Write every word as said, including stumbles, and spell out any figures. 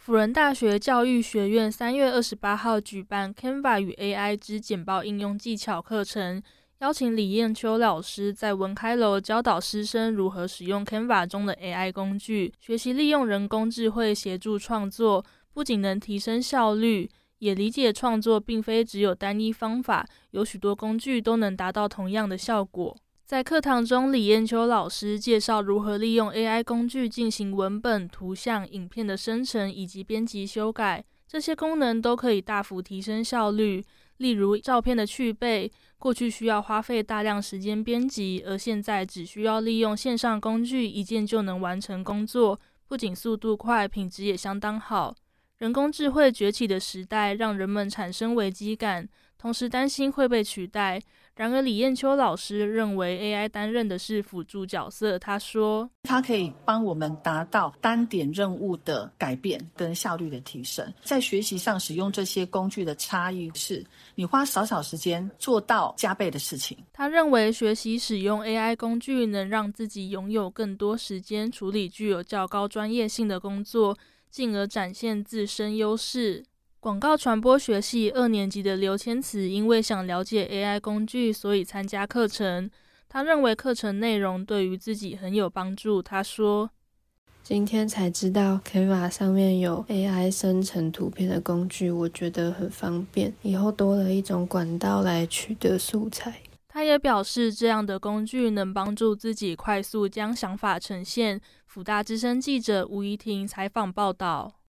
辅仁大学教育学院三月二十八号举办 Canva 与 A I 之简报应用技巧课程，邀请李燕秋老师在文开楼教导师生如何使用 Canva 中的 A I 工具，学习利用人工智慧协助创作，不仅能提升效率，也理解创作并非只有单一方法，有许多工具都能达到同样的效果。在课堂中，李燕秋老师介绍如何利用 A I 工具进行文本、图像、影片的生成以及编辑修改，这些功能都可以大幅提升效率。例如照片的去背，过去需要花费大量时间编辑，而现在只需要利用线上工具，一键就能完成工作，不仅速度快，品质也相当好。人工智慧崛起的时代，让人们产生危机感，同时担心会被取代。然而李燕秋老师认为 A I 担任的是辅助角色，他说它可以帮我们达到单点任务的改变跟效率的提升。在学习上使用这些工具的差异是，你花少少时间做到加倍的事情。 他认为学习使用 A I 工具能让自己拥有更多时间处理具有较高专业性的工作，进而展现自身优势。广告传播学系二年级的刘千慈因为想了解 A I 工具，所以参加课程。他认为课程内容对于自己很有帮助。他说， 今天才知道 Canva 上面有 A I 生成图片的工具，我觉得很方便，以后多了一种管道来取得素材。 他也表示，这样的工具能帮助自己快速将想法呈现。辅大之声记者吴怡婷采访报道。